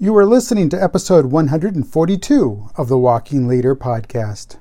You are listening to episode 142 of the Walking Leader podcast.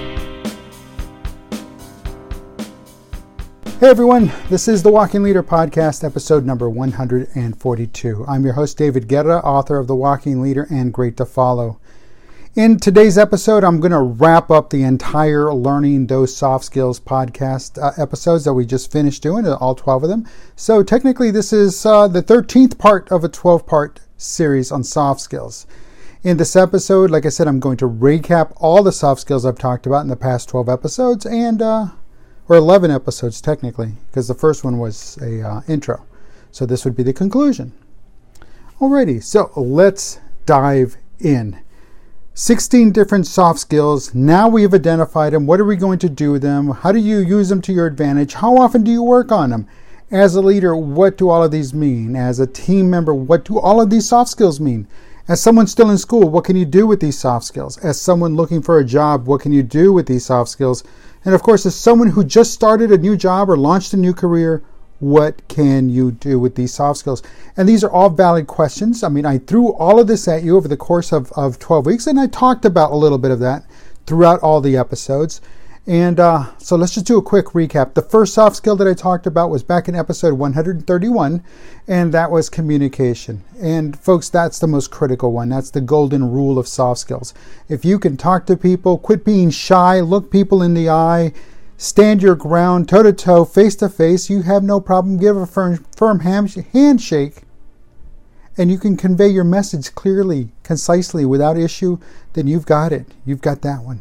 Hey everyone, this is the Walking Leader podcast, episode number 142. I'm your host, David Guerra, author of The Walking Leader and Great to Follow. In today's episode, I'm going to wrap up the entire Learning Those Soft Skills podcast episodes that we just finished doing, all 12 of them. So technically, this is the 13th part of a 12-part series on soft skills. In this episode, like I said, I'm going to recap all the soft skills I've talked about in the past 12 episodes, or 11 episodes technically, because the first one was a intro. So this would be the conclusion. Alrighty, so let's dive in. 16 different soft skills. Now we've identified them. What are we going to do with them? How do you use them to your advantage? How often do you work on them? As a leader, what do all of these mean? As a team member, what do all of these soft skills mean? As someone still in school, what can you do with these soft skills? As someone looking for a job, what can you do with these soft skills? And of course, as someone who just started a new job or launched a new career, what can you do with these soft skills? And these are all valid questions. I mean, I threw all of this at you over the course of 12 weeks, and I talked about a little bit of that throughout all the episodes. And so let's just do a quick recap. The first soft skill that I talked about was back in episode 131, and that was communication. And folks, that's the most critical one. That's the golden rule of soft skills. If you can talk to people, quit being shy, look people in the eye, stand your ground, toe-to-toe, face-to-face, you have no problem. Give a firm handshake, and you can convey your message clearly, concisely, without issue, then you've got it. You've got that one.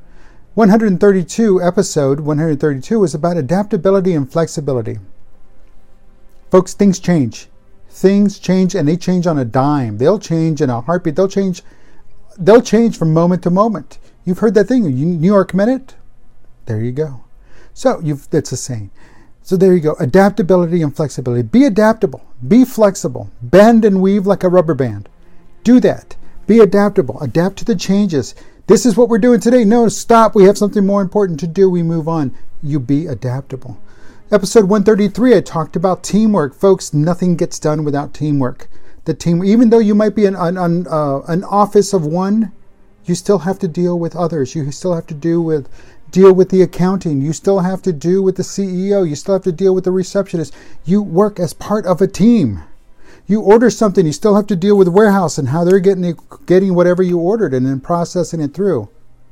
Episode 132 was about adaptability and flexibility. Folks, things change. Things change, and they change on a dime. They'll change in a heartbeat. They'll change from moment to moment. You've heard that thing, New York Minute? There you go. So that's a saying. So there you go. Adaptability and flexibility. Be adaptable. Be flexible. Bend and weave like a rubber band. Do that. Be adaptable. Adapt to the changes. This is what we're doing today. No, stop. We have something more important to do. We move on. You be adaptable. Episode 133, I talked about teamwork. Folks, nothing gets done without teamwork. Even though you might be an office of one, you still have to deal with others. You still have to deal with the accounting. You still have to deal with the CEO. You still have to deal with the receptionist. You work as part of a team. You order something, you still have to deal with the warehouse and how they're getting whatever you ordered and then processing it through.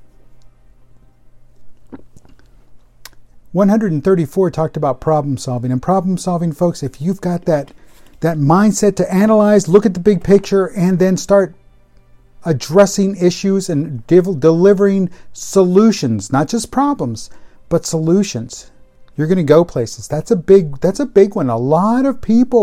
134 talked about problem solving. And problem solving, folks, if you've got that mindset to analyze, look at the big picture, and then start addressing issues and delivering solutions, not just problems, but solutions, you're going to go places. That's a big one. A lot of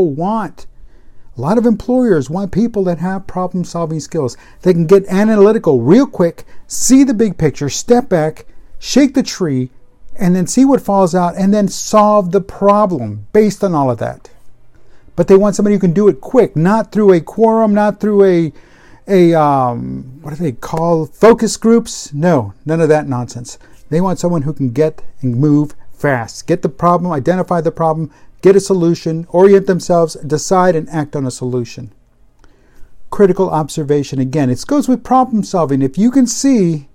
employers want people that have problem-solving skills. They can get analytical real quick, see the big picture, step back, shake the tree, and then see what falls out, and then solve the problem based on all of that. But they want somebody who can do it quick, not through a quorum, not through what do they call, focus groups? No, none of that nonsense. They want someone who can get and move fast. Get the problem, identify the problem, get a solution, orient themselves, decide and act on a solution. Critical observation. Again, it goes with problem solving. If you can see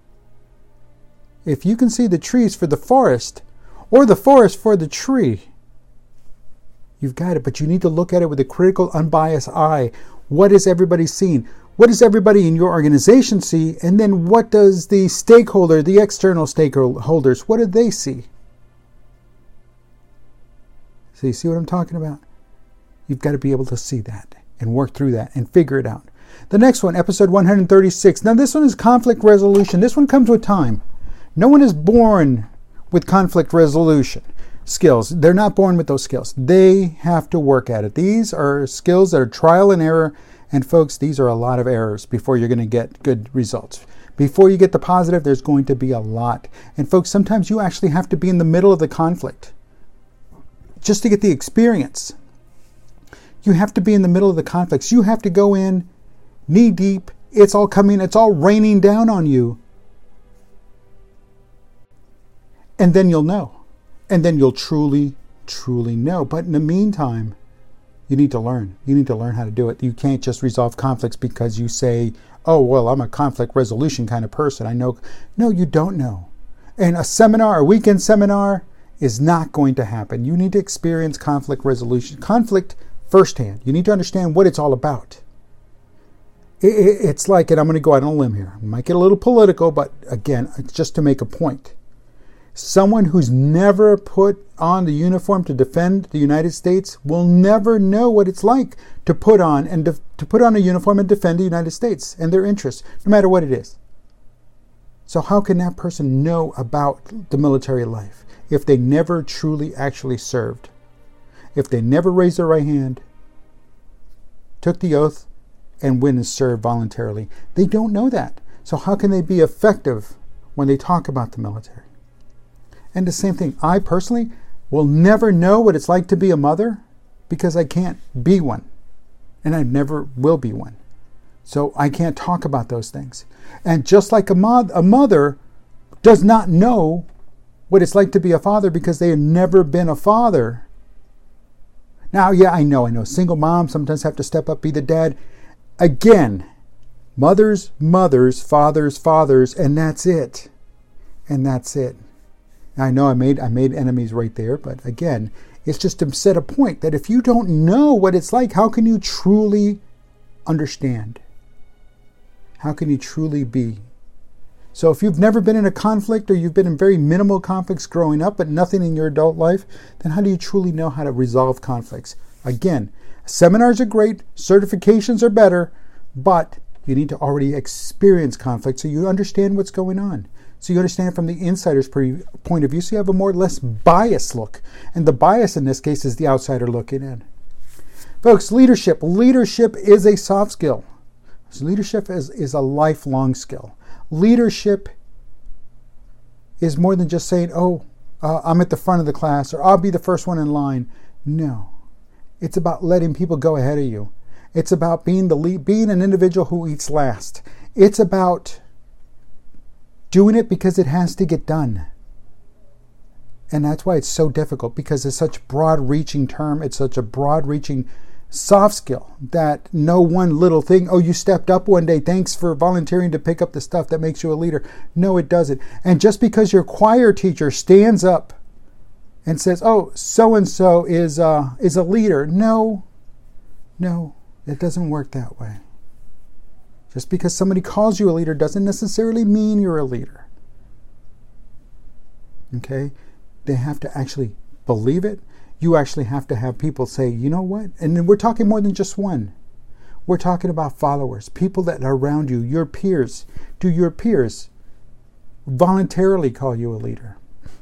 the trees for the forest or the forest for the tree, you've got it. But you need to look at it with a critical, unbiased eye. What is everybody seeing? What does everybody in your organization see? And then what does the external stakeholders, what do they see? So you see what I'm talking about? You've got to be able to see that and work through that and figure it out. The next one, episode 136. Now this one is conflict resolution. This one comes with time. No one is born with conflict resolution skills. They're not born with those skills. They have to work at it. These are skills that are trial and error. And folks, these are a lot of errors before you're going to get good results. Before you get the positive, there's going to be a lot. And folks, sometimes you actually have to be in the middle of the conflict just to get the experience. You have to be in the middle of the conflicts. You have to go in knee deep. It's all raining down on you. And then you'll know. And then you'll truly, truly know. But in the meantime, You need to learn. You need to learn how to do it. You can't just resolve conflicts because you say, oh, well, I'm a conflict resolution kind of person. I know. No, you don't know. And a weekend seminar is not going to happen. You need to experience conflict resolution, conflict firsthand. You need to understand what it's all about. It's like, and I'm going to go out on a limb here. I might get a little political, but again, just to make a point. Someone who's never put on the uniform to defend the United States will never know what it's like to put on a uniform and defend the United States and their interests, no matter what it is. So how can that person know about the military life if they never truly actually served? If they never raised their right hand, took the oath, and went and served voluntarily? They don't know that. So how can they be effective when they talk about the military? And the same thing, I personally will never know what it's like to be a mother because I can't be one. And I never will be one. So I can't talk about those things. And just like a mother does not know what it's like to be a father because they have never been a father. Now, yeah, I know. Single moms sometimes have to step up, be the dad. Again, mothers, fathers, and that's it. And that's it. I know I made enemies right there, but again, it's just to set a point that if you don't know what it's like, how can you truly understand? How can you truly be? So if you've never been in a conflict or you've been in very minimal conflicts growing up, but nothing in your adult life, then how do you truly know how to resolve conflicts? Again, seminars are great, certifications are better, but you need to already experience conflict so you understand what's going on. So you understand from the insider's point of view, so you have a more or less biased look. And the bias in this case is the outsider looking in. Folks, leadership. Leadership is a soft skill. So leadership is a lifelong skill. Leadership is more than just saying, I'm at the front of the class, or I'll be the first one in line. No. It's about letting people go ahead of you. It's about being an individual who eats last. It's about doing it because it has to get done. And that's why it's so difficult, because it's such a broad-reaching term. It's such a broad-reaching soft skill that no one little thing, you stepped up one day, thanks for volunteering to pick up the stuff that makes you a leader. No, it doesn't. And just because your choir teacher stands up and says, so-and-so is a leader. No, it doesn't work that way. Just because somebody calls you a leader doesn't necessarily mean you're a leader. Okay? They have to actually believe it. You actually have to have people say, you know what? And then we're talking more than just one. We're talking about followers, people that are around you, your peers. Do your peers voluntarily call you a leader?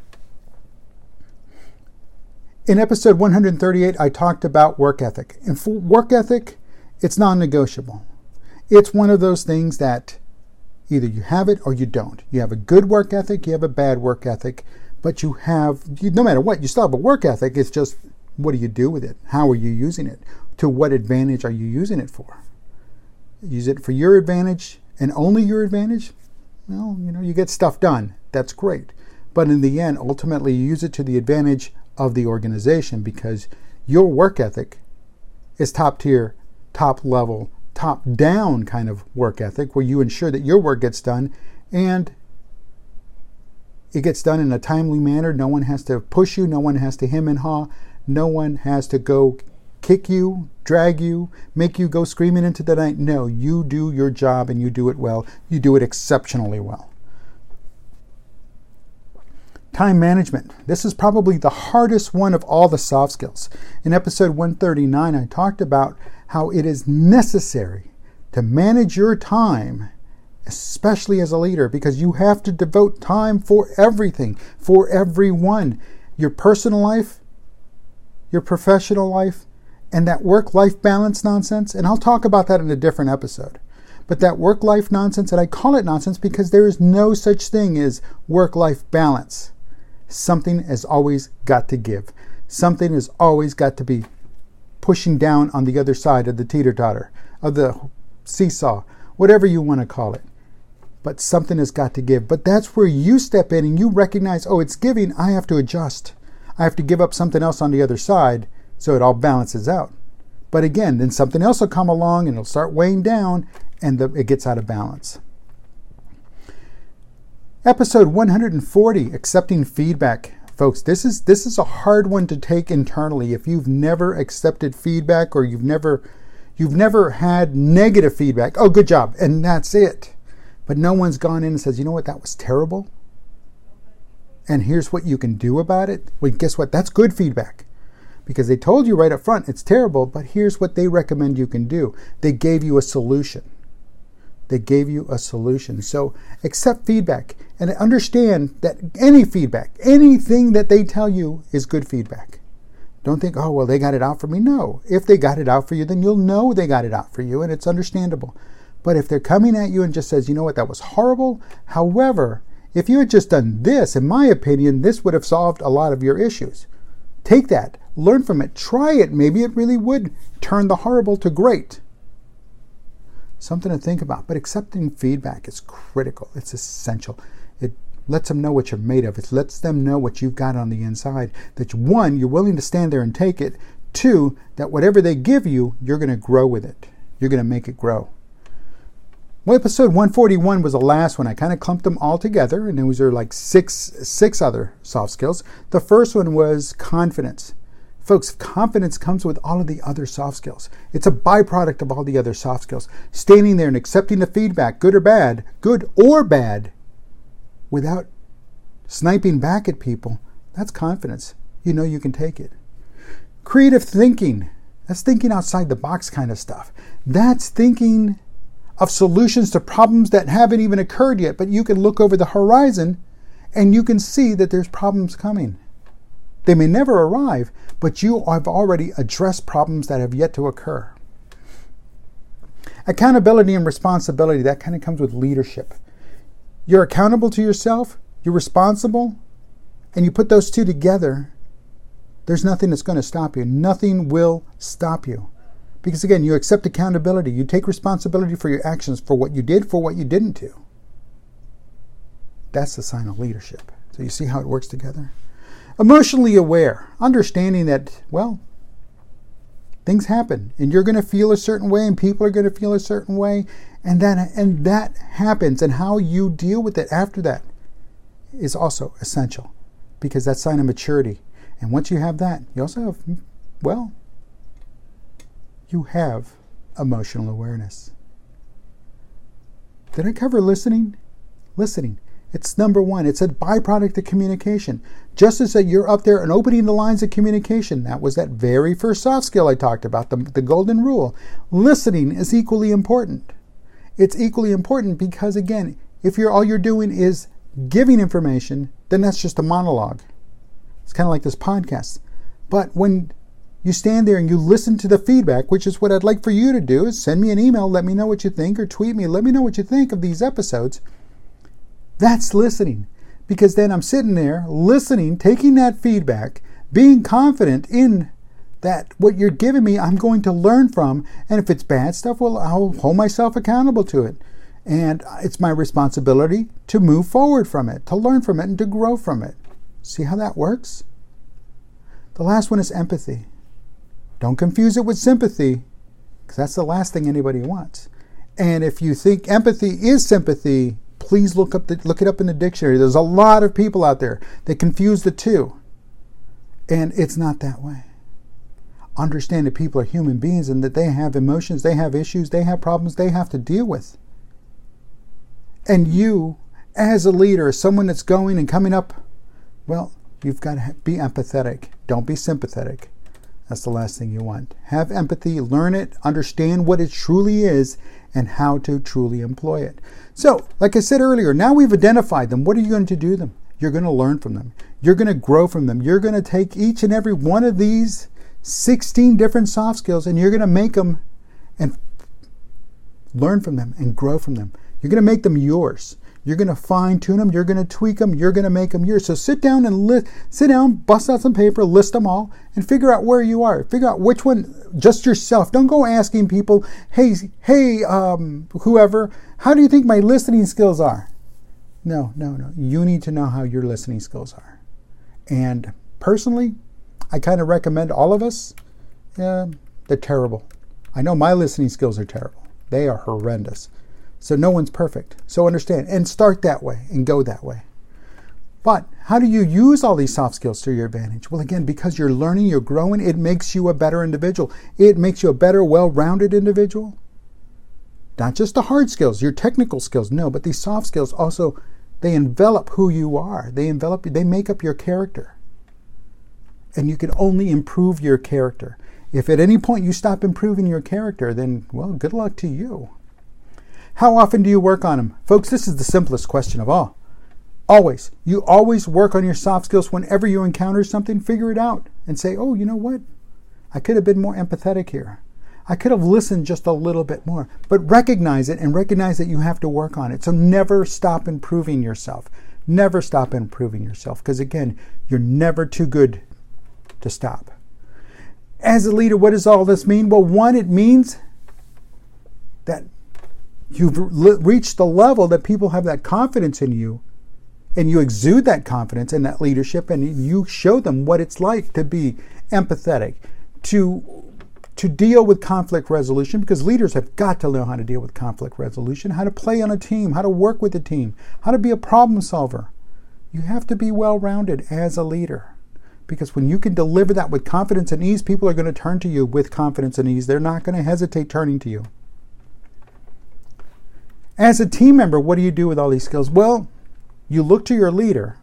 In episode 138, I talked about work ethic. And for work ethic, it's non-negotiable. It's one of those things that either you have it or you don't. You have a good work ethic, you have a bad work ethic, but no matter what, you still have a work ethic. It's just, what do you do with it? How are you using it? To what advantage are you using it for? Use it for your advantage and only your advantage? Well, you get stuff done. That's great. But in the end, ultimately, you use it to the advantage of the organization, because your work ethic is top tier, top level, top down kind of work ethic, where you ensure that your work gets done and it gets done in a timely manner. No one has to push you. No one has to hem and haw. No one has to go kick you, drag you, make you go screaming into the night. No, you do your job and you do it well. You do it exceptionally well. Time management. This is probably the hardest one of all the soft skills. In episode 139, I talked about how it is necessary to manage your time, especially as a leader, because you have to devote time for everything, for everyone. Your personal life, your professional life, and that work-life balance nonsense. And I'll talk about that in a different episode. But that work-life nonsense, and I call it nonsense because there is no such thing as work-life balance. Something has always got to give. Something has always got to be pushing down on the other side of the teeter-totter, of the seesaw, whatever you want to call it. But something has got to give. But that's where you step in and you recognize, it's giving, I have to adjust. I have to give up something else on the other side so it all balances out. But again, then something else will come along and it'll start weighing down, and it gets out of balance. Episode 140, accepting feedback. Folks, this is a hard one to take internally. If you've never accepted feedback, or you've never had negative feedback, oh, good job, and that's it. But no one's gone in and says, you know what, that was terrible, and here's what you can do about it. Well, guess what? That's good feedback. Because they told you right up front, it's terrible, but here's what they recommend you can do. They gave you a solution. They gave you a solution. So accept feedback and understand that any feedback, anything that they tell you is good feedback. Don't think, oh, well, they got it out for me. No. If they got it out for you, then you'll know they got it out for you, and it's understandable. But if they're coming at you and just says, you know what, that was horrible. However, if you had just done this, in my opinion, this would have solved a lot of your issues. Take that, learn from it, try it. Maybe it really would turn the horrible to great. Something to think about. But accepting feedback is critical. It's essential. It lets them know what you're made of. It lets them know what you've got on the inside. That one, you're willing to stand there and take it. Two, that whatever they give you, you're going to grow with it. You're going to make it grow. Well, episode 141 was the last one. I kind of clumped them all together, and those are like six other soft skills. The first one was confidence. Folks, confidence comes with all of the other soft skills. It's a byproduct of all the other soft skills. Standing there and accepting the feedback, good or bad, without sniping back at people, that's confidence. You know you can take it. Creative thinking, that's thinking outside the box kind of stuff. That's thinking of solutions to problems that haven't even occurred yet, but you can look over the horizon and you can see that there's problems coming. They may never arrive, but you have already addressed problems that have yet to occur. Accountability and responsibility, that kind of comes with leadership. You're accountable to yourself, you're responsible, and you put those two together, there's nothing that's going to stop you. Nothing will stop you. Because again, you accept accountability. You take responsibility for your actions, for what you did, for what you didn't do. That's the sign of leadership. So you see how it works together? Emotionally aware, understanding that, well, things happen, and you're going to feel a certain way, and people are going to feel a certain way, and that happens, and how you deal with it after that is also essential, because that's a sign of maturity. And once you have that, you also have, well, you have emotional awareness. Did I cover listening? Listening. It's number one. It's a byproduct of communication. Just as that you're up there and opening the lines of communication, that was that very first soft skill I talked about, the golden rule. Listening is equally important. It's equally important because, again, if all you're doing is giving information, then that's just a monologue. It's kind of like this podcast. But when you stand there and you listen to the feedback, which is what I'd like for you to do, is send me an email, let me know what you think, or tweet me, let me know what you think of these episodes. That's listening. Because then I'm sitting there listening, taking that feedback, being confident in that what you're giving me, I'm going to learn from. And if it's bad stuff, well, I'll hold myself accountable to it. And it's my responsibility to move forward from it, to learn from it, and to grow from it. See how that works? The last one is empathy. Don't confuse it with sympathy, because that's the last thing anybody wants. And if you think empathy is sympathy, please look it up in the dictionary. There's a lot of people out there that confuse the two. And it's not that way. Understand that people are human beings and that they have emotions, they have issues, they have problems they have to deal with. And you, as a leader, as someone that's going and coming up, well, you've got to be empathetic. Don't be sympathetic. That's the last thing you want. Have empathy, learn it, understand what it truly is, and how to truly employ it. So, like I said earlier, now we've identified them. What are you going to do them? You're going to learn from them. You're going to grow from them. You're going to take each and every one of these 16 different soft skills, and you're going to make them and learn from them and grow from them. You're going to make them yours. You're going to fine-tune them. You're going to tweak them. You're going to make them yours. So sit down, bust out some paper, list them all, and figure out where you are. Figure out which one, just yourself. Don't go asking people, hey, whoever, how do you think my listening skills are? No. You need to know how your listening skills are. And personally, I kind of recommend all of us They're terrible. I know my listening skills are terrible. They are horrendous. So no one's perfect. So understand and start that way and go that way. But how do you use all these soft skills to your advantage? Well, again, because you're learning, you're growing, it makes you a better individual. It makes you a better, well-rounded individual. Not just the hard skills, your technical skills, no, but these soft skills also, they envelop who you are. They make up your character. And you can only improve your character. If at any point you stop improving your character, then, well, good luck to you. How often do you work on them? Folks, this is the simplest question of all. Always. You always work on your soft skills whenever you encounter something. Figure it out and say, oh, you know what? I could have been more empathetic here. I could have listened just a little bit more. But recognize it and recognize that you have to work on it. So never stop improving yourself. Never stop improving yourself. Because again, you're never too good to stop. As a leader, what does all this mean? Well, one, it means that you've reached the level that people have that confidence in you, and you exude that confidence and that leadership, and you show them what it's like to be empathetic, to deal with conflict resolution, because leaders have got to know how to deal with conflict resolution, how to play on a team, how to work with a team, how to be a problem solver. You have to be well-rounded as a leader, because when you can deliver that with confidence and ease, people are going to turn to you with confidence and ease. They're not going to hesitate turning to you. As a team member, what do you do with all these skills? Well, you look to your leader,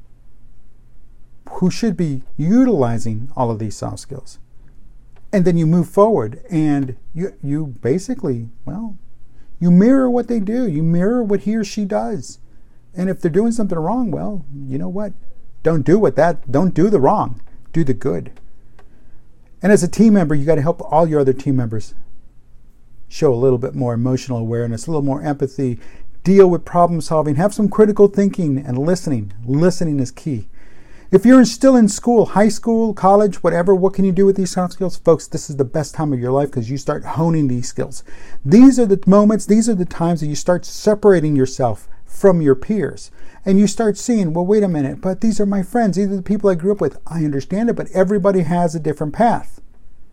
who should be utilizing all of these soft skills. And then you move forward and you basically, well, you mirror what they do. You mirror what he or she does. And if they're doing something wrong, well, you know what? Don't do the wrong. Do the good. And as a team member, you got to help all your other team members show a little bit more emotional awareness, a little more empathy, deal with problem solving, have some critical thinking and listening. Listening is key. If you're still in school, high school, college, whatever, what can you do with these soft skills? Folks, this is the best time of your life because you start honing these skills. These are the moments, these are the times that you start separating yourself from your peers. And you start seeing, well, wait a minute, but these are my friends. These are the people I grew up with. I understand it, but everybody has a different path.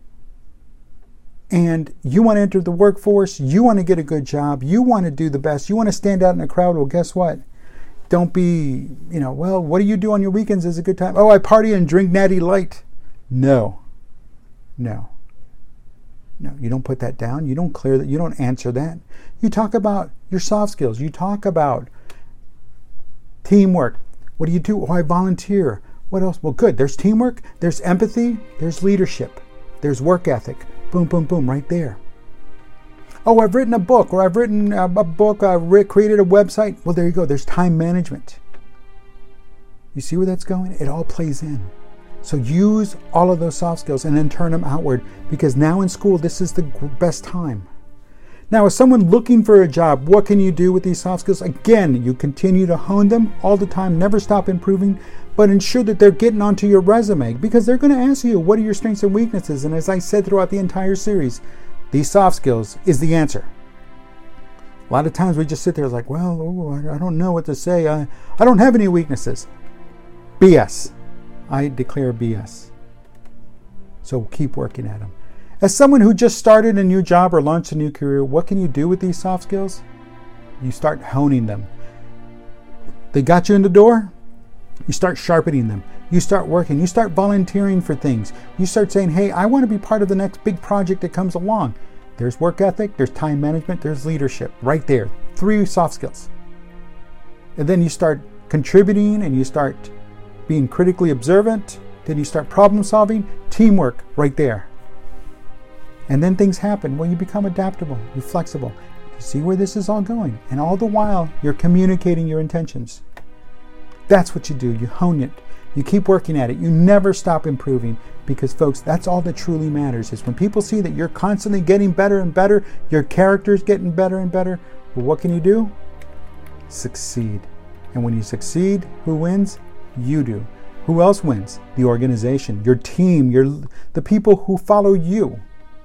And you want to enter the workforce, you want to get a good job, you want to do the best, you want to stand out in a crowd. Well, guess what? Don't be, well, what do you do on your weekends is a good time? Oh, I party and drink Natty Light. No, you don't put that down. You don't clear that. You don't answer that. You talk about your soft skills. You talk about teamwork. What do you do? Oh, I volunteer. What else? Well, good. There's teamwork. There's empathy. There's leadership. There's work ethic. Boom, boom, boom, right there. Oh, I've written a book, or I've written a book, I've created a website. Well, there you go. There's time management. You see where that's going? It all plays in. So use all of those soft skills and then turn them outward, because now in school, this is the best time. Now, as someone looking for a job, what can you do with these soft skills? Again, you continue to hone them all the time. Never stop improving, but ensure that they're getting onto your resume, because they're going to ask you, what are your strengths and weaknesses? And as I said throughout the entire series, these soft skills is the answer. A lot of times we just sit there like, well, I don't know what to say. I don't have any weaknesses. BS. I declare BS. So keep working at them. As someone who just started a new job or launched a new career, what can you do with these soft skills? You start honing them. They got you in the door. You start sharpening them. You start working. You start volunteering for things. You start saying, hey, I want to be part of the next big project that comes along. There's work ethic, there's time management, there's leadership. Right there. 3 soft skills. And then you start contributing and you start being critically observant. Then you start problem solving. Teamwork right there. And then things happen. Well, you become adaptable. You're flexible. You see where this is all going. And all the while, you're communicating your intentions. That's what you do. You hone it. You keep working at it. You never stop improving, because, folks, that's all that truly matters, is when people see that you're constantly getting better and better, your character's getting better and better. Well, what can you do? Succeed. And when you succeed, who wins? You do. Who else wins? The organization, your team, the people who follow you.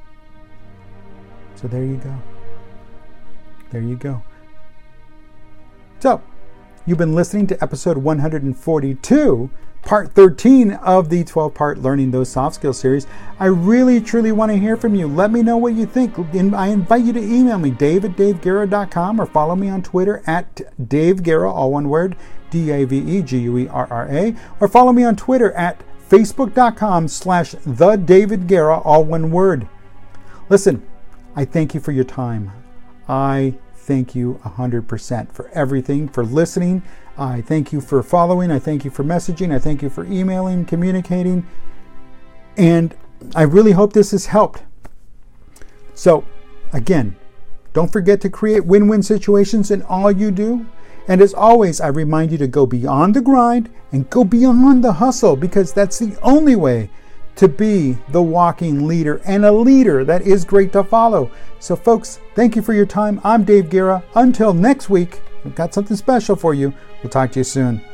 So there you go. There you go. So, you've been listening to episode 142, part 13 of the 12-part Learning Those Soft Skills series. I really, truly want to hear from you. Let me know what you think. I invite you to email me, dave@daveguerra.com, or follow me on Twitter at DaveGuerra, all one word, DaveGuerra, or follow me on Twitter at facebook.com/TheDavidGuerra, all one word. Listen, I thank you for your time. I thank you 100% for everything, for listening. I thank you for following. I thank you for messaging. I thank you for emailing, communicating. And I really hope this has helped. So, again, don't forget to create win-win situations in all you do. And as always, I remind you to go beyond the grind and go beyond the hustle, because that's the only way to be the walking leader, and a leader that is great to follow. So folks, thank you for your time. I'm Dave Guerra. Until next week, we've got something special for you. We'll talk to you soon.